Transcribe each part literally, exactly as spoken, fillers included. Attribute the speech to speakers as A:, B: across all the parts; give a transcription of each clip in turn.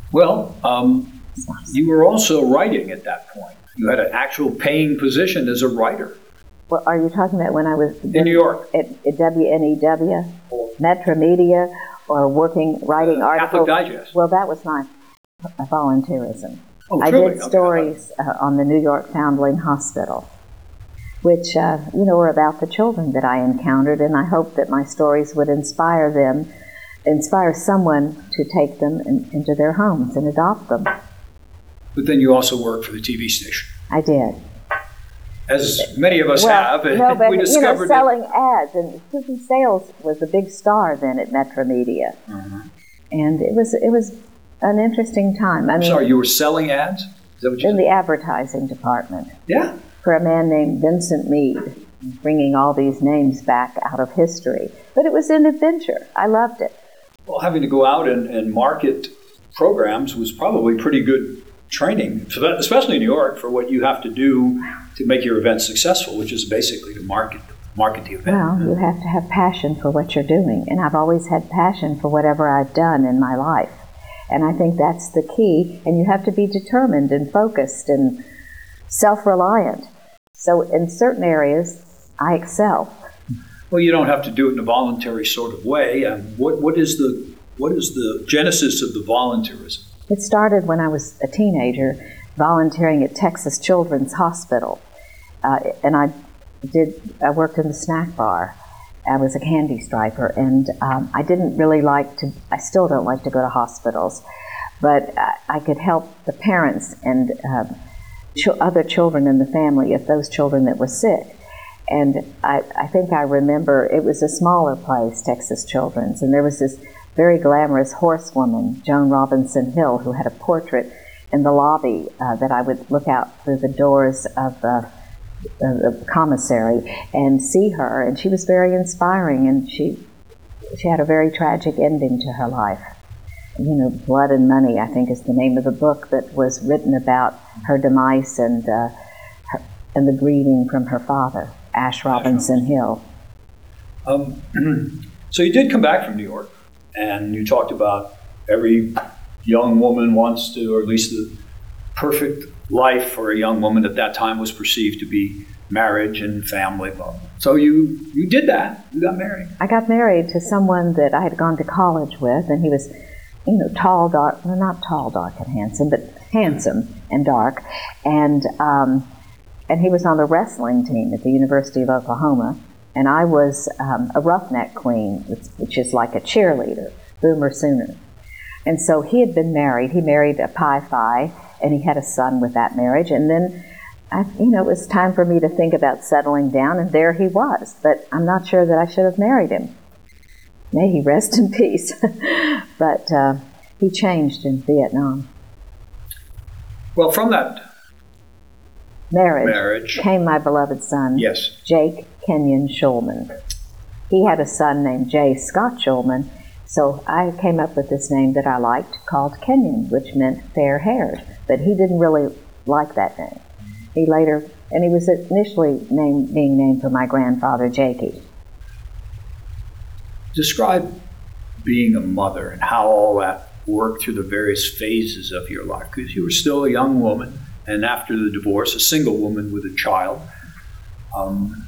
A: Well, um, you were also writing at that point. You had an actual paying position as a writer.
B: Well, are you talking about when I was
A: in New York
B: at, at W N E W, Metro Media, or working, writing
A: uh,
B: articles?
A: Catholic Digest.
B: Well, that was my volunteerism.
A: Oh,
B: I
A: truly?
B: did
A: Okay.
B: stories uh, on the New York Foundling Hospital, which, uh, you know, were about the children that I encountered, and I hoped that my stories would inspire them, inspire someone to take them in, into their homes and adopt them.
A: But then you also worked for the T V station.
B: I did.
A: As many of us
B: well,
A: have, and
B: no, but,
A: we discovered
B: you know, selling ads, and Susan Sales was a big star then at Metro Media,
A: mm-hmm.
B: and it was it was an interesting time. I
A: I'm
B: mean,
A: sorry, you were selling ads? Is that what you
B: in
A: said?
B: the advertising department.
A: Yeah.
B: For a man named Vincent Meade, bringing all these names back out of history. But it was an adventure. I loved it.
A: Well, having to go out and, and market programs was probably pretty good training, for that, especially in New York, for what you have to do to make your event successful, which is basically to market, market the event.
B: Well, you have to have passion for what you're doing. And I've always had passion for whatever I've done in my life. And I think that's the key. And you have to be determined and focused and self-reliant. So in certain areas, I excel.
A: Well, you don't have to do it in a voluntary sort of way. Um, what, what is the what is the genesis of the volunteerism?
B: It started when I was a teenager, volunteering at Texas Children's Hospital, uh, and I did. I worked in the snack bar. I was a candy striper, and um, I didn't really like to. I still don't like to go to hospitals, but I, I could help the parents and uh, ch- other children in the family of those children that were sick. And I, I think I remember it was a smaller place, Texas Children's, and there was this very glamorous horsewoman, Joan Robinson Hill, who had a portrait in the lobby uh, that I would look out through the doors of the, the commissary and see her. And she was very inspiring, and she she had a very tragic ending to her life. You know, Blood and Money, I think, is the name of the book that was written about her demise and uh, her, and the grieving from her father, Ash Robinson Hill.
A: Um, so you did come back from New York, and you talked about every young woman wants to, or at least the perfect life for a young woman at that time was perceived to be marriage and family. So you you did that. You got married.
B: I got married to someone that I had gone to college with, and he was, you know, tall, dark, well, not tall, dark, and handsome, but handsome and dark. And um, and he was on the wrestling team at the University of Oklahoma. And I was um, a roughneck queen, which, which is like a cheerleader, Boomer Sooner. And so he had been married. He married a Pi Phi, and he had a son with that marriage. And then, I, you know, it was time for me to think about settling down, and there he was. But I'm not sure that I should have married him. May he rest in peace. But uh, he changed in Vietnam.
A: Well, from that
B: marriage,
A: marriage
B: came my beloved son,
A: yes.
B: Jake Kenyon Schulman. He had a son named Jay Scott Schulman, so I came up with this name that I liked called Kenyon, which meant fair-haired, but he didn't really like that name. He later, and he was initially named, being named for my grandfather, Jakey.
A: Describe being a mother and how all that worked through the various phases of your life, because you were still a young woman, and after the divorce, a single woman with a child. Um,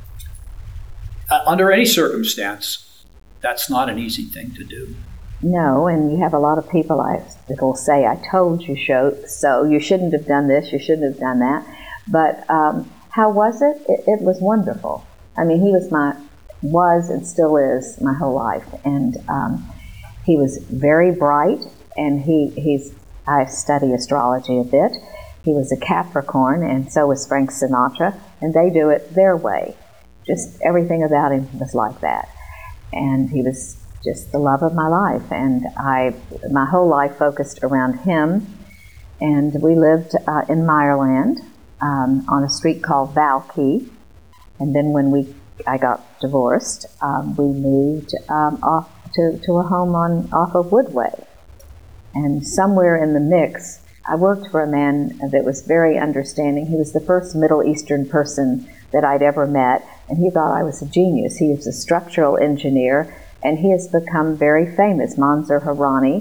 A: under any circumstance, that's not an easy thing to do.
B: No, and you have a lot of people I, that will say, I told you so, you shouldn't have done this, you shouldn't have done that. But um, how was it? it? It was wonderful. I mean, he was my, was and still is my whole life. And um, he was very bright, and he he's, I study astrology a bit. He was a Capricorn, and so was Frank Sinatra, and they do it their way. Just everything about him was like that. And he was just the love of my life, and I, my whole life focused around him. And we lived uh, in Meyerland um, on a street called Valkey. And then when we, I got divorced, um, we moved um, off to, to a home on off of Woodway. And somewhere in the mix, I worked for a man that was very understanding. He was the first Middle Eastern person that I'd ever met, and he thought I was a genius. He was a structural engineer, and he has become very famous, Mansour Harani.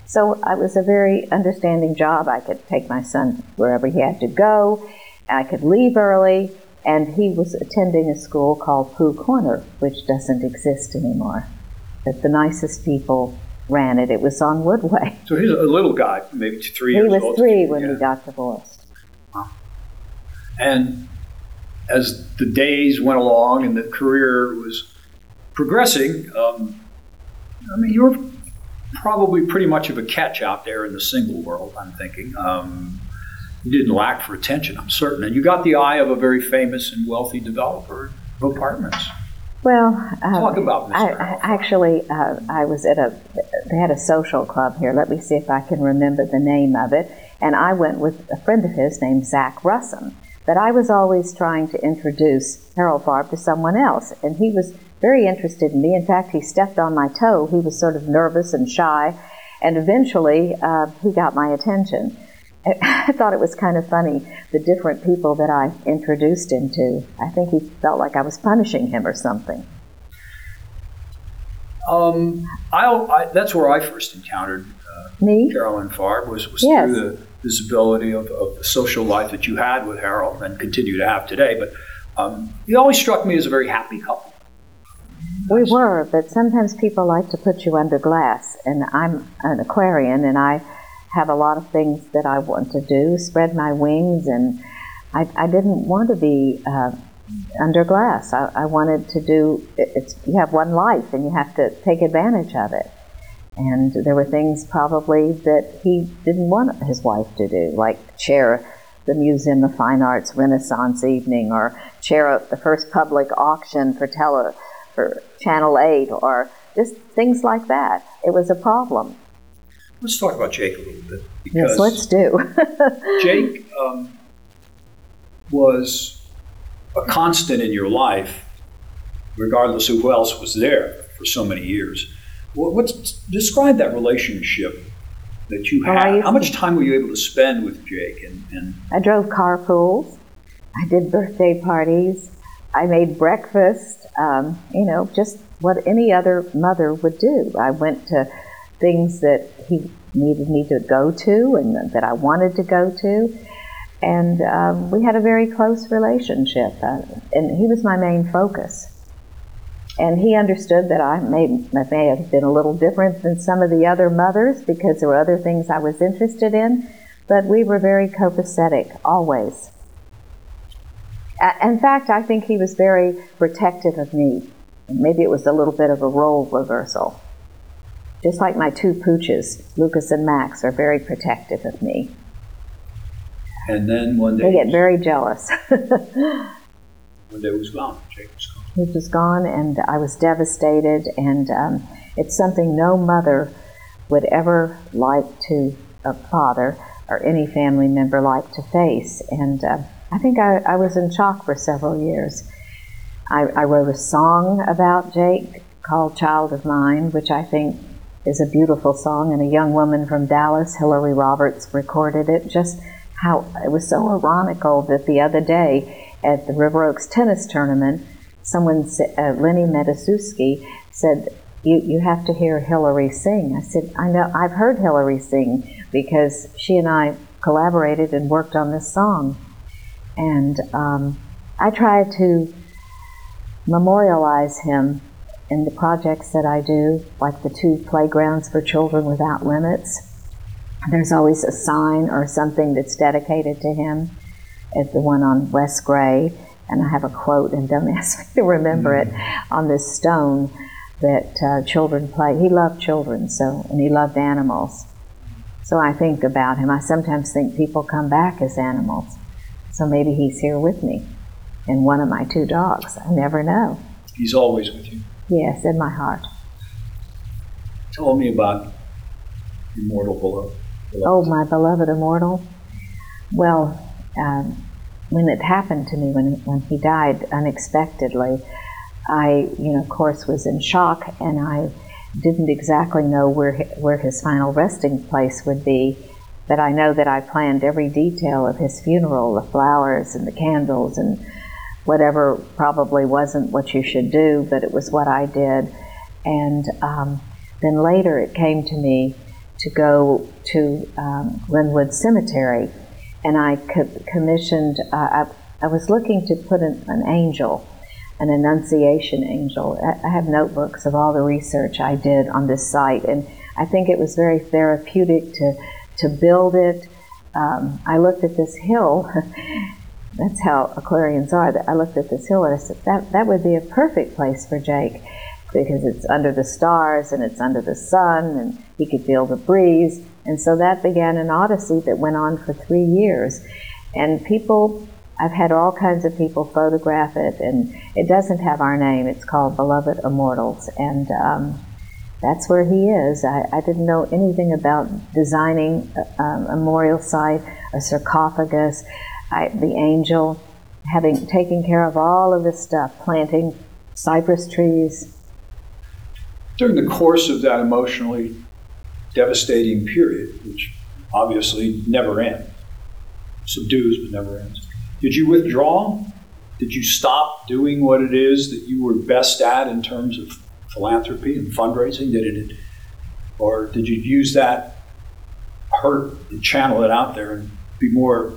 B: So it was a very understanding job. I could take my son wherever he had to go. I could leave early. And he was attending a school called Pooh Corner, which doesn't exist anymore. But the nicest people ran it. It was on Woodway.
A: So he's a little guy, maybe three
B: he
A: years old.
B: He was three when
A: yeah.
B: we got divorced.
A: Wow. And as the days went along and the career was progressing, um, I mean, you were probably pretty much of a catch out there in the single world, I'm thinking. Um, you didn't lack for attention, I'm certain. And you got the eye of a very famous and wealthy developer of apartments.
B: Well, um,
A: talk about Mister
B: I, I actually, uh, I was at a, they had a social club here. Let me see if I can remember the name of it. And I went with a friend of his named Zach Russum. But I was always trying to introduce Harold Farb to someone else. And he was very interested in me. In fact, he stepped on my toe. He was sort of nervous and shy. And eventually, uh, he got my attention. I thought it was kind of funny, the different people that I introduced him to. I think he felt like I was punishing him or something.
A: Um, I, I, that's where I first encountered uh,
B: Me?
A: Carolyn Farb, was, was
B: yes.
A: through the visibility of, of the social life that you had with Harold and continue to have today. But um, you always struck me as a very happy couple.
B: We were, but sometimes people like to put you under glass. And I'm an Aquarian, and I have a lot of things that I want to do, spread my wings, and I, I didn't want to be uh, under glass. I, I wanted to do, it's, you have one life and you have to take advantage of it. And there were things probably that he didn't want his wife to do, like chair the Museum of Fine Arts Renaissance evening, or chair the first public auction for tele, for Channel eight, or just things like that. It was a problem.
A: Let's talk about Jake a little bit.
B: Yes, let's do.
A: Jake um, was a constant in your life, regardless of who else was there for so many years. Well, what's, describe that relationship that you had.
B: Well,
A: How much time were you able to spend with Jake? And, and
B: I drove carpools. I did birthday parties. I made breakfast. Um, you know, just what any other mother would do. I went to things that he needed me to go to and that I wanted to go to. And um, we had a very close relationship. Uh, and he was my main focus. And he understood that I may, may have been a little different than some of the other mothers because there were other things I was interested in. But we were very copacetic, always. Uh, in fact, I think he was very protective of me. Maybe it was a little bit of a role reversal. Just like my two pooches, Lucas and Max, are very protective of me.
A: And then one day...
B: They get very jealous.
A: One day he was gone. Jake was gone.
B: He was gone, and I was devastated, and um, it's something no mother would ever like to, a father, or any family member like to face. And uh, I think I, I was in shock for several years. I, I wrote a song about Jake called Child of Mine, which I think is a beautiful song, and a young woman from Dallas, Hillary Roberts, recorded it. Just how it was so ironical that the other day at the River Oaks tennis tournament, someone, uh, Lenny Medasuski, said, you, you have to hear Hillary sing. I said, I know, I've heard Hillary sing because she and I collaborated and worked on this song. And um, I try to memorialize him in the projects that I do, like the two playgrounds for children without limits. There's always a sign or something that's dedicated to him, at the one on West Gray, and I have a quote, and don't ask me to remember it, on this stone that uh, children play. He loved children, so, and he loved animals. So I think about him. I sometimes think people come back as animals. So maybe he's here with me, and one of my two dogs. I never know.
A: He's always with you.
B: Yes, in my heart.
A: Tell me about Immortal Beloved.
B: Oh, my beloved Immortal. Well, um, when it happened to me, when when he died unexpectedly, I, you know, of course, was in shock, and I didn't exactly know where where his final resting place would be. But I know that I planned every detail of his funeral, the flowers and the candles and whatever probably wasn't what you should do, but it was what I did. And um, then later it came to me to go to um, Glenwood Cemetery, and I co- commissioned, uh, I, I was looking to put an, an angel, an Annunciation angel. I, I have notebooks of all the research I did on this site, and I think it was very therapeutic to, to build it. Um, I looked at this hill. That's how Aquarians are. I looked at this hill and I said, that, that would be a perfect place for Jake, because it's under the stars and it's under the sun and he could feel the breeze. And so that began an odyssey that went on for three years. And people, I've had all kinds of people photograph it, and it doesn't have our name. It's called Beloved Immortals. And um, that's where he is. I, I didn't know anything about designing a, a memorial site, a sarcophagus, I, the angel, having taken care of all of this stuff, planting cypress trees.
A: During the course of that emotionally devastating period, which obviously never ends, subdues but never ends, did you withdraw? Did you stop doing what it is that you were best at in terms of philanthropy and fundraising? Did it, or did you use that hurt and channel it out there and be more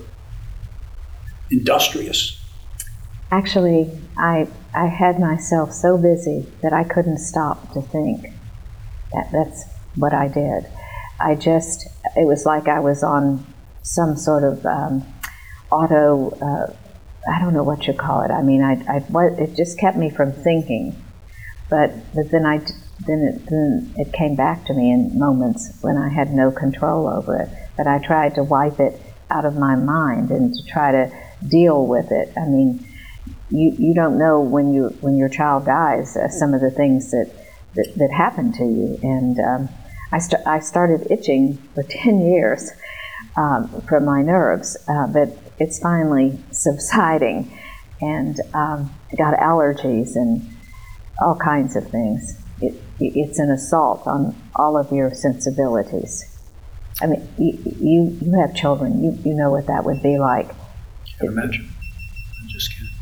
A: industrious?
B: Actually, I I had myself so busy that I couldn't stop to think. That that's what I did. I just, it was like I was on some sort of um, auto, uh, I don't know what you call it. I mean, I, I, it just kept me from thinking. But, but then I, then it, then it came back to me in moments when I had no control over it. But I tried to wipe it out of my mind and to try to deal with it. I mean, you, you don't know when you when your child dies uh, some of the things that, that, that happen to you. And um, I, st- I started itching for ten years um, from my nerves, uh, but it's finally subsiding, and um, I got allergies and all kinds of things. It, it's an assault on all of your sensibilities. I mean, you, you, you have children. You, you know what that would be like.
A: I can imagine. I just can't.